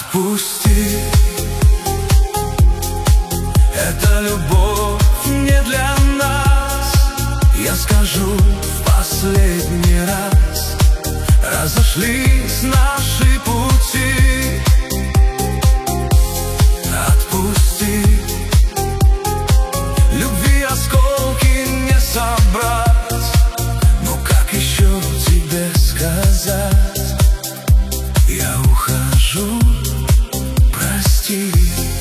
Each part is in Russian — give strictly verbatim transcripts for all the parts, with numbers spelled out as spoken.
Отпусти, эта любовь не для нас. Я скажу в последний раз: разошлись наши пути. Отпусти, любви осколки не собрать. Но как еще тебе сказать? Я ухожу, прости.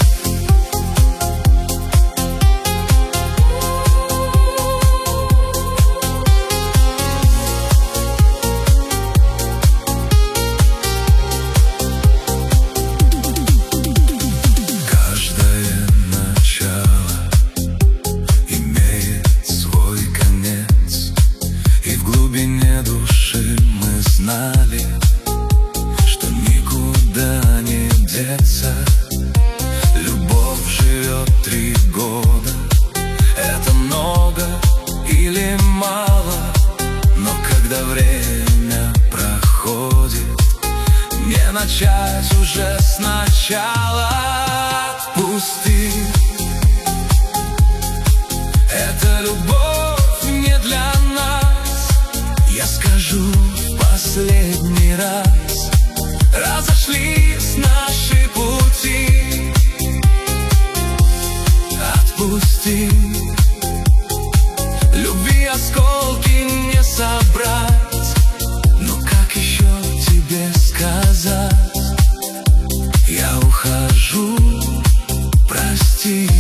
Каждое начало имеет свой конец, и в глубине души мы знали, что никуда не деться. Любовь живет три года. Это много или мало? Но когда время проходит, не начать уже сначала. Отпусти, эта любовь не для нас. Я скажу в последний раз: разошлись наши пути. Отпусти, любви осколки не собрать. Но как еще тебе сказать? Я ухожу, прости.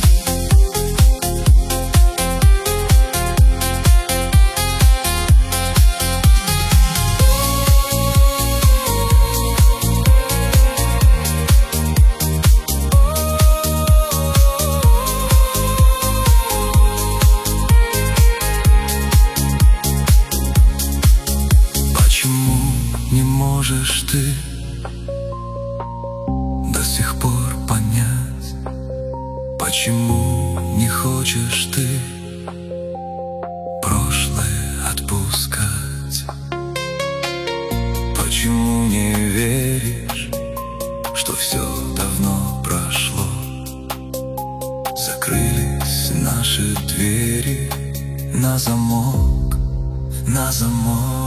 Почему не можешь ты до сих пор понять? Почему не хочешь ты прошлое отпускать? Почему не веришь, что все давно прошло? Закрылись наши двери на замок, на замок.